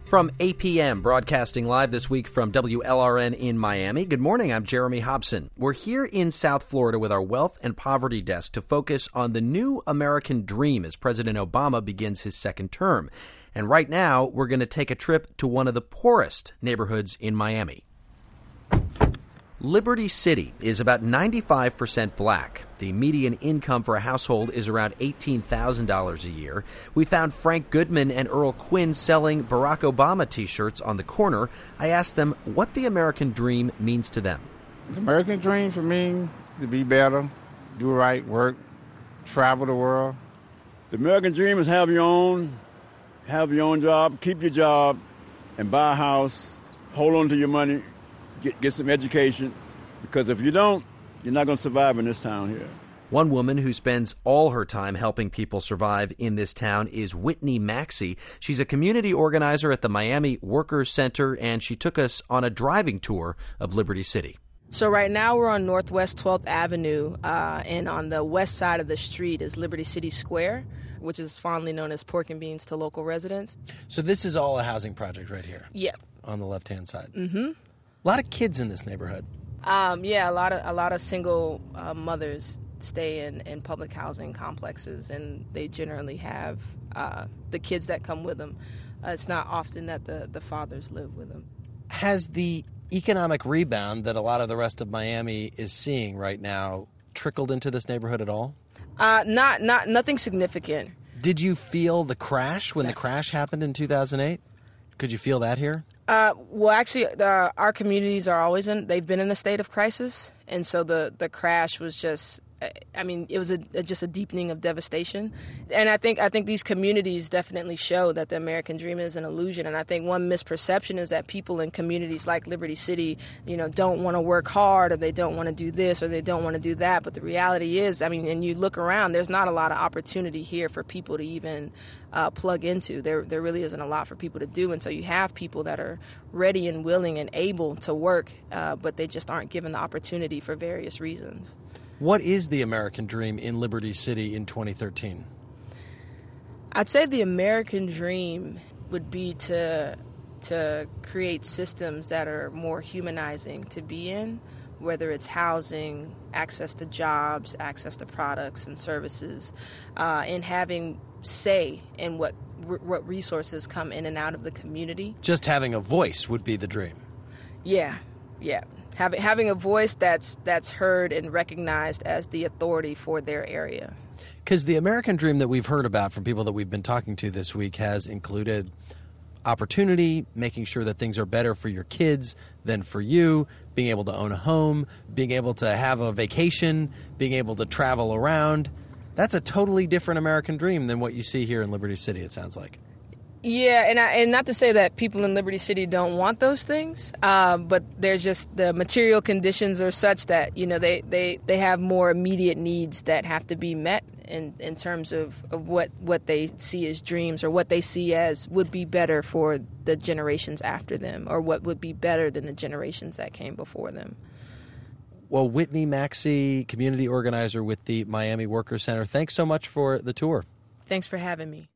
From APM, broadcasting live this week from WLRN in Miami. Good morning, I'm Jeremy Hobson. We're here in South Florida with our Wealth and Poverty Desk to focus on the new American dream as President Obama begins his second term. And right now, we're going to take a trip to one of the poorest neighborhoods in Miami. Liberty City is about 95% black. The median income for a household is around $18,000 a year. We found Frank Goodman and Earl Quinn selling Barack Obama t-shirts on the corner. I asked them what the American dream means to them. The American dream for me is to be better, do right work, travel the world. The American dream is have your own job, keep your job, and buy a house, hold on to your money, get some education, because if you don't, you're not going to survive in this town here. One woman who spends all her time helping people survive in this town is Whitney Maxey. She's a community organizer at the Miami Workers Center, and she took us on a driving tour of Liberty City. So right now we're on Northwest 12th Avenue, and on the west side of the street is Liberty City Square, which is fondly known as Pork and Beans to local residents. So this is all a housing project right here? Yep. On the left-hand side? Mm-hmm. A lot of kids in this neighborhood. Yeah, a lot of single mothers stay in public housing complexes, and they generally have the kids that come with them. It's not often that the fathers live with them. Has the economic rebound that a lot of the rest of Miami is seeing right now trickled into this neighborhood at all? Nothing significant. Did you feel the crash when the crash happened in 2008? Could you feel that here? Well, actually, our communities they've been in a state of crisis. And so the crash was just, it was just a deepening of devastation. And I think these communities definitely show that the American dream is an illusion. And I think one misperception is that people in communities like Liberty City, don't want to work hard, or they don't want to do this, or they don't want to do that. But the reality is, and you look around, there's not a lot of opportunity here for people to even plug into. There really isn't a lot for people to do. And so you have people that are ready and willing and able to work, but they just aren't given the opportunity for various reasons. What is the American dream in Liberty City in 2013? I'd say the American dream would be to create systems that are more humanizing to be in, whether it's housing, access to jobs, access to products and services, and having say in what resources come in and out of the community. Just having a voice would be the dream. Yeah. Having a voice that's heard and recognized as the authority for their area. Because the American dream that we've heard about from people that we've been talking to this week has included opportunity, making sure that things are better for your kids than for you, being able to own a home, being able to have a vacation, being able to travel around. That's a totally different American dream than what you see here in Liberty City, it sounds like. Yeah, and not to say that people in Liberty City don't want those things, but there's just the material conditions are such that, they have more immediate needs that have to be met in terms of what they see as dreams, or what they see as would be better for the generations after them, or what would be better than the generations that came before them. Well, Whitney Maxey, community organizer with the Miami Workers Center, thanks so much for the tour. Thanks for having me.